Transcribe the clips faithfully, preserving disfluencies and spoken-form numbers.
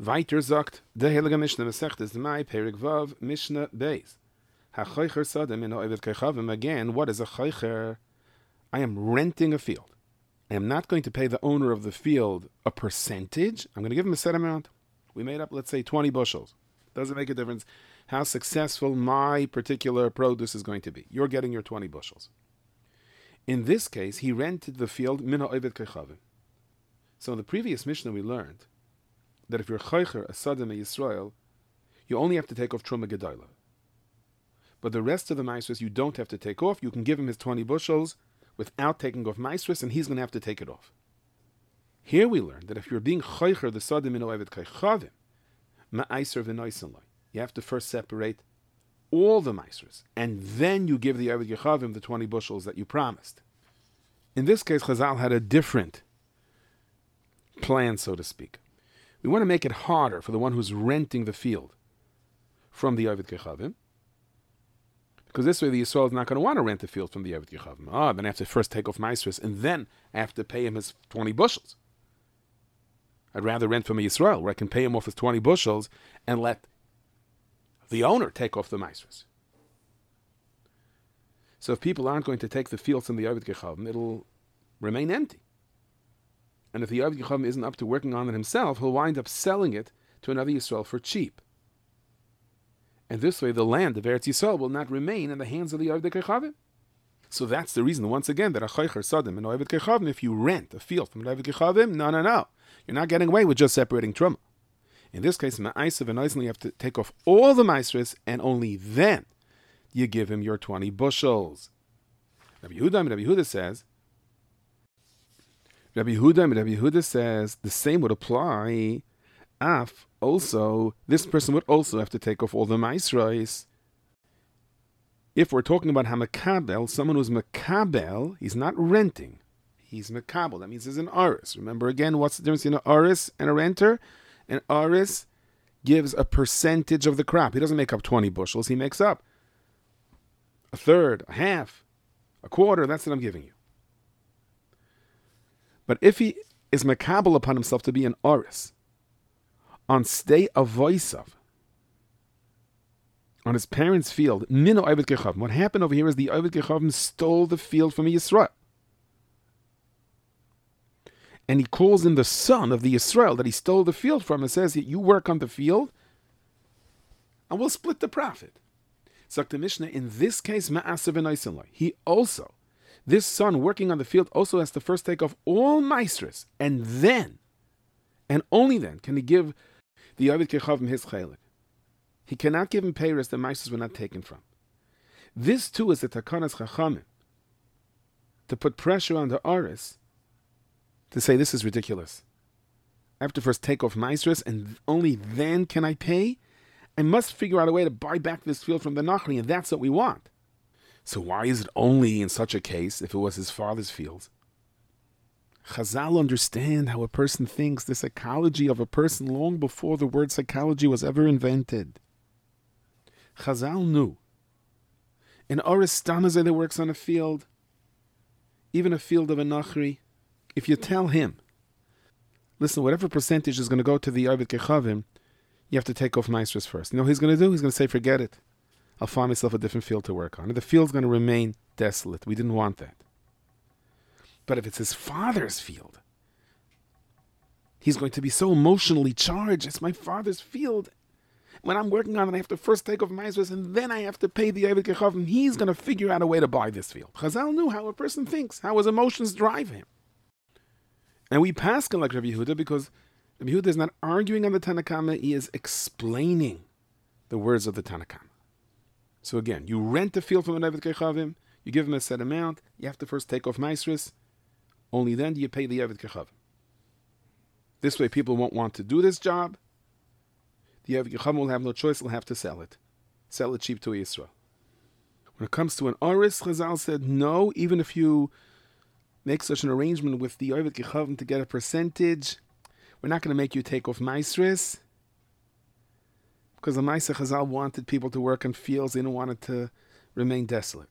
Weiter sagt der Heilige Mishnah Masechtes Mai Perek Vav Mishnah Beis. HaChoicher Sadem in Ha'ovet Kechavim. Again, what is a choicher? I am renting a field. I am not going to pay the owner of the field a percentage. I'm going to give him a set amount. We made up, let's say, twenty bushels. Doesn't make a difference how successful my particular produce is going to be. You're getting your twenty bushels. In this case, he rented the field min ha'ovet kechavim. So in the previous Mishnah we learned that if you're choicher a sadeh Yisrael, you only have to take off truma gedolah. But the rest of the maasros you don't have to take off. You can give him his twenty bushels without taking off maasros, and he's going to have to take it off. Here we learn that if you're being choicher the sadeh min ha'ovet kechavim, ma'aser v'noisen loy, you have to first separate all the maasros, and then you give the Ovet Kechavim the twenty bushels that you promised. In this case, Chazal had a different plan, so to speak. We want to make it harder for the one who's renting the field from the Ovet Kechavim, because this way the Yisrael is not going to want to rent the field from the Ovet Kechavim. Ah, then I have to first take off maasros, and then I have to pay him his twenty bushels. I'd rather rent from a Yisrael, where I can pay him off his twenty bushels and let the owner take off the maasros. So if people aren't going to take the fields from the Ovet Kechavim, it'll remain empty. And if the Ovet Kechavim isn't up to working on it himself, he'll wind up selling it to another Yisrael for cheap. And this way the land of Eretz Yisrael will not remain in the hands of the Ovet Kechavim. So that's the reason, once again, that a choicher sadem and Ovet Kechavim, if you rent a field from the Ovet Kechavim, no, no, no. You're not getting away with just separating truma. In this case, ma'aser v'noisen, you have to take off all the maasros, and only then you give him your twenty bushels. Rabbi Yehuda, Rabbi Yehuda says, Rabbi Yehuda, Rabbi Yehuda says the same would apply. Af also, this person would also have to take off all the maasros. If we're talking about hamakabel, someone who's makabel, he's not renting. He's makabel. That means he's an aris. Remember again, what's the difference between an aris and a renter? An aris gives a percentage of the crop. He doesn't make up twenty bushels. He makes up a third, a half, a quarter. That's what I'm giving you. But if he is makabel upon himself to be an aris, on stay avoisav, on his parents' field, mino Ovet Kechavim. What happened over here is the Ovet Kechavim stole the field from a Yisrael. And he calls in the son of the Yisrael that he stole the field from and says, you work on the field, and we'll split the profit. So the Mishnah, in this case, ma'aser v'noisen loy, he also, this son working on the field also has to first take off all maasros, and then, and only then, can he give the Ovet Kechavim his chelik. He cannot give him peiros that maasros were not taken from. This too is the takanas chachamim, to put pressure on the aris, to say this is ridiculous. I have to first take off maasros, and only then can I pay. I must figure out a way to buy back this field from the Nachri, and that's what we want. So why is it only in such a case if it was his father's fields? Chazal understand how a person thinks, the psychology of a person long before the word psychology was ever invented. Chazal knew. In Oris Stamazeh that works on a field, even a field of a Nachri, if you tell him, listen, whatever percentage is going to go to the Ovet Kechavim, you have to take off maasros first. You know what he's going to do? He's going to say, forget it. I'll find myself a different field to work on. And the field's going to remain desolate. We didn't want that. But if it's his father's field, he's going to be so emotionally charged. It's my father's field. When I'm working on it, I have to first take off maasros, and then I have to pay the Ovet Kechavim. He's going to figure out a way to buy this field. Chazal knew how a person thinks, how his emotions drive him. And we pass like Rabbi Yehuda because Rabbi Yehuda is not arguing on the Tanna Kama, he is explaining the words of the Tanna Kama. So again, you rent the field from an Ovet Kechavim, you give him a set amount, you have to first take off maasros, only then do you pay the Ovet Kechavim. This way people won't want to do this job. The Ovet Kechavim will have no choice, they'll have to sell it. Sell it cheap to a Yisrael. When it comes to an Oris, Chazal said, no, even if you make such an arrangement with the Ovet Kechavim to get a percentage, we're not going to make you take off maasros, because the Maaseh Chazal wanted people to work in fields, they didn't want it to remain desolate.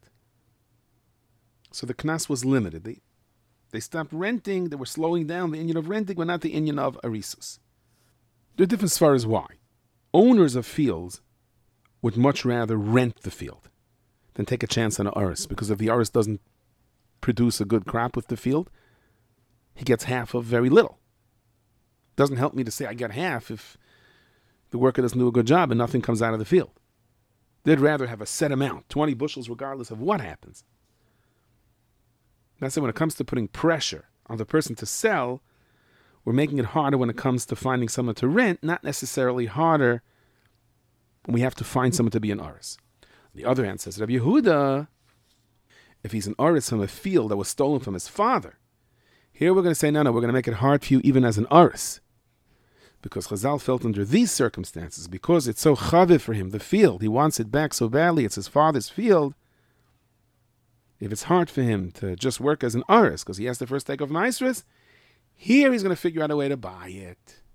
So the knas was limited. They, they stopped renting, they were slowing down the inyan of renting, but not the inyan of arisus. They're different as far as why. Owners of fields would much rather rent the field than take a chance on an aris, because if the aris doesn't produce a good crop with the field, he gets half of very little. Doesn't help me to say I get half if the worker doesn't do a good job and nothing comes out of the field. They'd rather have a set amount, twenty bushels, regardless of what happens. That's it. When it comes to putting pressure on the person to sell, we're making it harder when it comes to finding someone to rent, not necessarily harder when we have to find someone to be an aris. On the other hand, says Rabbi Yehuda, if he's an aris from a field that was stolen from his father, here we're going to say, no, no, we're going to make it hard for you even as an aris. Because Chazal felt under these circumstances, because it's so chaviv for him, the field, he wants it back so badly, it's his father's field. If it's hard for him to just work as an aris, because he has to first take off maasros, here he's going to figure out a way to buy it.